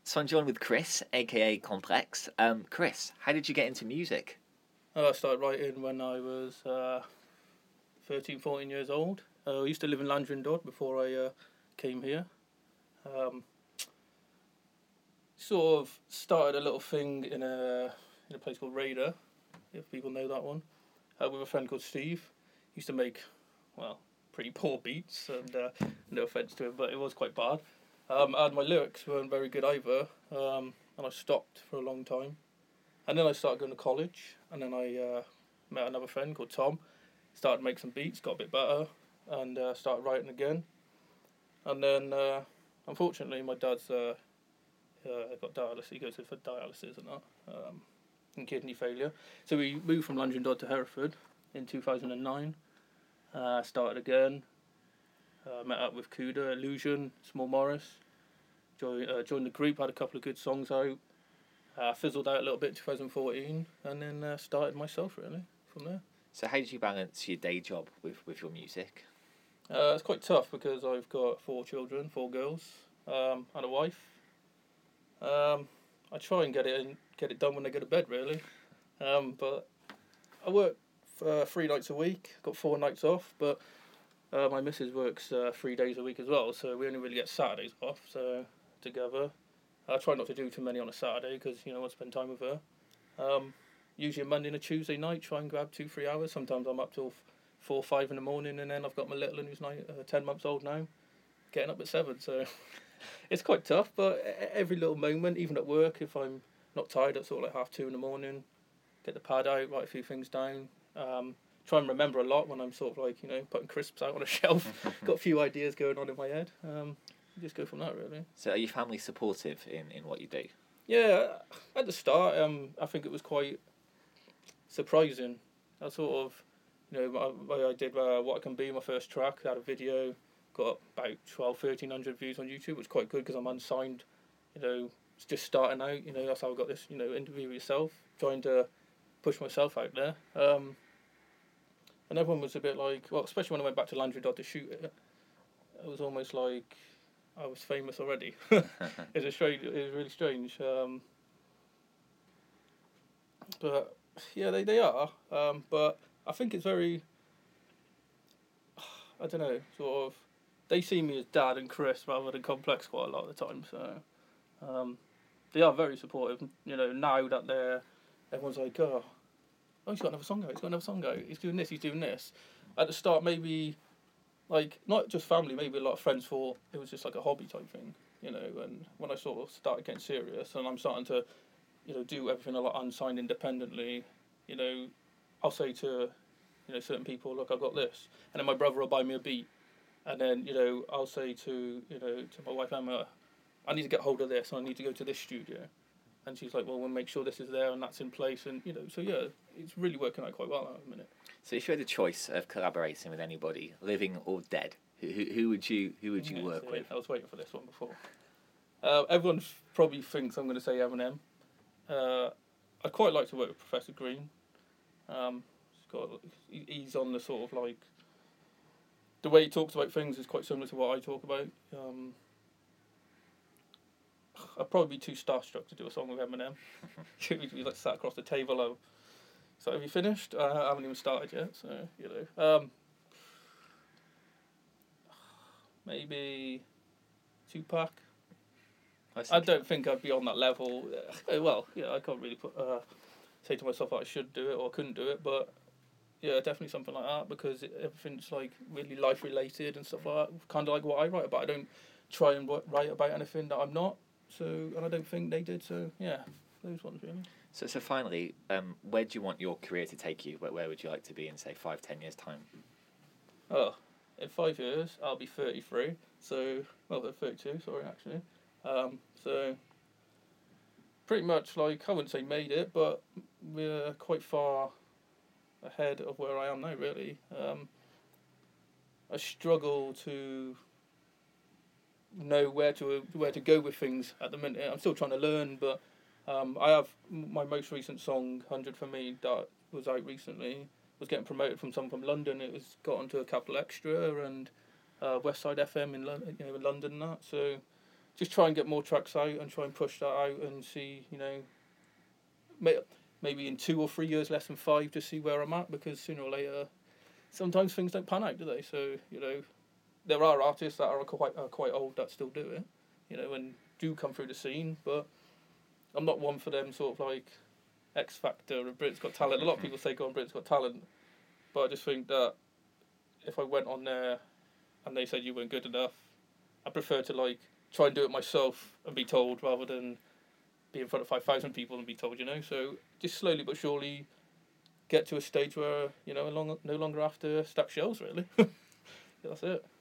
So I'm joined with Chris, aka Complex. Chris, how did you get into music? I started writing when I was 13, 14 years old. I used to live in Landrin before I came here. Um, Sort of started a little thing in a place called Raider, if people know that one, with a friend called Steve. He used to make, well, pretty poor beats, and no offence to him, but it was quite bad. And my lyrics weren't very good either, and I stopped for a long time. And then I started going to college, and then I met another friend called Tom. Started to make some beats, got a bit better, and started writing again. And then, unfortunately, my dad's got dialysis. He goes in for dialysis and that, and kidney failure. So we moved from London to Hereford in 2009. Started again. Met up with Kuda, Illusion, Small Morris. Joined the group, had a couple of good songs out. Fizzled out a little bit in 2014, and then started myself really from there. So how did you balance your day job with your music? It's quite tough because I've got 4 children, 4 girls, and a wife. I try and get it done when they go to bed really, but I work 3 nights a week. Got 4 nights off, but my missus works 3 days a week as well, so we only really get Saturdays off. So together, I try not to do too many on a Saturday because I want to spend time with her. Usually a Monday and a Tuesday night, try and grab 2-3 hours. Sometimes I'm up till 4, 5 in the morning, and then I've got my little one who's 10 months old now, getting up at 7. So it's quite tough, but every little moment, even at work, if I'm not tired at sort of like 2:30 in the morning, get the pad out, write a few things down. Try and remember a lot when I'm sort of like putting crisps out on a shelf. Got a few ideas going on in my head. Just go from that really. So are your family supportive in what you do? Yeah, at the start, I think it was quite surprising. I sort of, I did What I Can Be, my first track, had a video, got about 1,300 views on YouTube, which was quite good because I'm unsigned, it's just starting out, that's how I got this, interview with yourself, trying to push myself out there. And everyone was a bit like, well, especially when I went back to Landry Dodd to shoot it, it was almost like I was famous already. It was really strange. But yeah, they are. But I think it's very, I don't know, sort of, they see me as Dad and Chris rather than Complex quite a lot of the time. So they are very supportive. Now that everyone's like, oh, he's got another song out. He's doing this. He's doing this. At the start, maybe, like, not just family, maybe a lot of friends thought it was just like a hobby type thing, And when I sort of started getting serious, and I'm starting to, do everything a lot unsigned independently, I'll say to, certain people, look, I've got this, and then my brother will buy me a beat, and then I'll say to to my wife Emma, I need to get hold of this, and I need to go to this studio, and she's like, well, we'll make sure this is there and that's in place, and so yeah, it's really working out quite well at the minute. So if you had a choice of collaborating with anybody, living or dead, who would you work with? I was waiting for this one before. Everyone probably thinks I'm going to say Eminem. I'd quite like to work with Professor Green. He's on the sort of like, the way he talks about things is quite similar to what I talk about. I'd probably be too starstruck to do a song with Eminem. We'd be like sat across the table. So have you finished? I haven't even started yet. So maybe Tupac. I don't think I'd be on that level. Well, I can't really say to myself that I should do it or couldn't do it, but yeah, definitely something like that because everything's like really life related and stuff like that. Kind of like what I write about. I don't try and write about anything that I'm not. So, and I don't think they did. So yeah, those ones really. So finally, where do you want your career to take you? Where would you like to be in, say, 5-10 years' time? Oh, in 5 years, I'll be 33. So, 32, sorry, actually. So, pretty much, like, I wouldn't say made it, but we're quite far ahead of where I am now, really. I struggle to know where to go with things at the minute. I'm still trying to learn, but I have my most recent song, 100 for Me, that was out recently, was getting promoted from someone from London. It was got onto a Capital Extra and West Side FM in London and that. So just try and get more tracks out and try and push that out and see, you know, maybe in 2 or 3 years, less than 5, to see where I'm at, because sooner or later, sometimes things don't pan out, do they? So, you know, there are artists that are quite old that still do it, you know, and do come through the scene, but I'm not one for them sort of like X Factor or Britain's Got Talent. A lot of people say go on Britain's Got Talent, but I just think that if I went on there and they said you weren't good enough, I prefer to like try and do it myself and be told, rather than be in front of 5,000 people and be told, you know. So just slowly but surely get to a stage where, you know, no longer have to stack shelves, really. That's it.